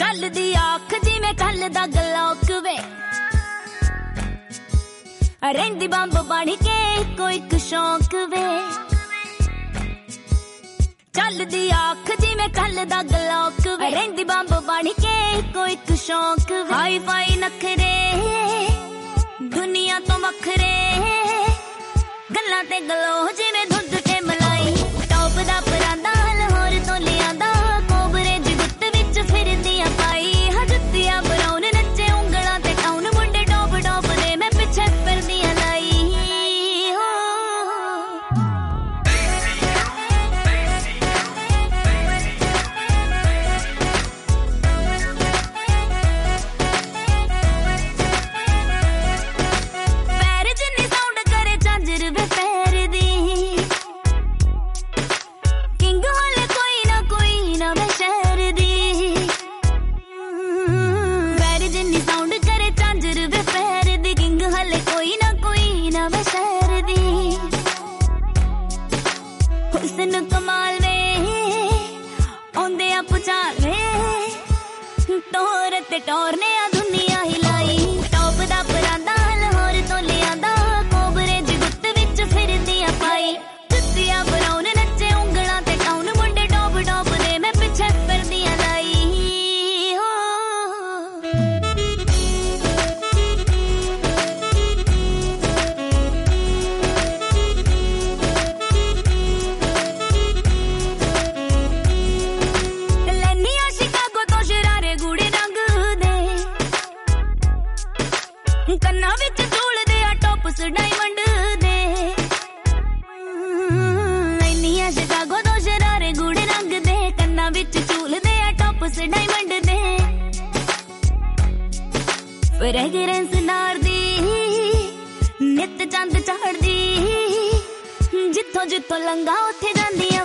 ਚੱਲਦੀ ਆਖ ਜਿਵੇਂ ਕੱਲ ਦਾ ਗਲੋਕ ਵੇ ਰਹਿੰਦੀ ਬੰਬ ਬਣ ਕੇ ਕੋਈ ਇੱਕ ਸ਼ੌਂਕ ਵੇ ਚੱਲਦੀ ਆਖ ਜਿਵੇਂ ਕੱਲ ਦਾ ਗਲੋਕ ਵੇ ਰਹਿੰਦੀ ਬੰਬ ਬਣ ਕੇ ਕੋਈ ਇੱਕ ਸ਼ੌਂਕ ਵੇ ਹਾਈ ਫਾਈ ਨਖਰੇ ਦੁਨੀਆ ਤੋਂ ਵੱਖਰੇ ਗੱਲਾਂ ਤੇ ਗਲੋ ਜਿਵੇਂ ਦੁੱਧ ਤੇ ਮਲਾਈ ਟੌਪ ਦਾ ਪਰਾਂਦਾ ਲਾਹੌਰ ਤੋਂ ਲਿਆਂਦਾ ਕੋਬਰੇ ਦੀ ਗੁੱਤ ਵਿੱਚ ਫਿਰਦੀਆਂ ਪਾਈ ਹਜੁੱਤੀਆਂ ਬਰਾਉਨ ਨੱਚੇ ਉਂਗਲਾਂ ਤੇ ਟਾਉਨ ਮੁੰਡੇ ਟੌਪ ਟੌਪ ਦੇ ਮੈਂ ਪਿੱਛੇ ਫਿਰਦੀਆਂ ਲਾਈ ਪੈਰ ਜਿੰਨੀ ਸਾਊਂਡ ਕਰੇ ਝਾਂਜਰ ਵੇ ਪੈਰ ਦੀ ਕਿੰਗ ਹਾਲੇ ਕੋਈ ਨਾ ਵੇ ਸ਼ਹਿਰ ਦੀ ਪੈਰ ਜਿੰਨੀ ਸਾਊਂਡ ਕਰੇ ਝਾਂਜਰ ਵੇ ਪੈਰ ਦੀ ਕਿੰਗ ਹਾਲੇ ਕੋਈ ਨਾ ਵੇ ਸ਼ਹਿਰ ਦੀ ਹੁਸਨ ਕਮਾਲ ਵੇ ਆਉਂਦੇ ਆ ਪੁਚਾਲ ਵੇ ਟੋਰ ਤੇ ਟੋਰ ਨੇ ਆ ਦੁਨੀਆ ਹਿਲਾਈ ਟੌਪ ਦਾ ਪਰਾਂਦਾ ਲਾਹੌਰ ਤੋਂ ਲਿਆਂਦਾ ਕੋਬਰੇ ਦੀ ਗੁੱਤ ਵਿੱਚ ਫਿਰਦੀਆਂ ਪਾਈ ਜੁੱਤੀਆਂ ਬਰਾਉਨ ਨੱਚੇ ਉਂਗਲਾਂ ਤੇ ਟਾਉਨ ਮੁੰਡੇ ਟੌਪ ਟੌਪ ਦੇ ਮੈਂ ਪਿੱਛੇ ਫਿਰਦੀਆਂ ਲਾਈ ਲੈਨੀਆਂ ਸ਼ਿਕਾਗੋ ਤੋਂ ਸ਼ਰਾਰੇ ਗੂੜੇ ਰੰਗ ਦੇ ਕੰਨਾਂ ਵਿੱਚ ਝੂਲਦੇ ਆ ਟੋਪਸ ਡਾਇਮੰਡ ਦੇ ਲੈਨੀਆਂ ਸ਼ਿਕਾਗੋ ਤੋਂ ਸ਼ਰਾਰੇ ਗੂੜੇ ਰੰਗ ਦੇ ਕੰਨਾਂ ਵਿੱਚ ਝੂਲਦੇ ਆ ਟੋਪਸ ਡਾਇਮੰਡ ਦੇ ਫ੍ਰੈਗਰੈਂਸ ਨਾਰ ਦੀ ਨਿੱਤ ਚੰਦ ਚੜ੍ਹਦੀ ਜਿੱਥੋਂ ਜਿੱਥੋਂ ਲੰਘਾ ਉੱਥੇ ਜਾਂਦੀਆਂ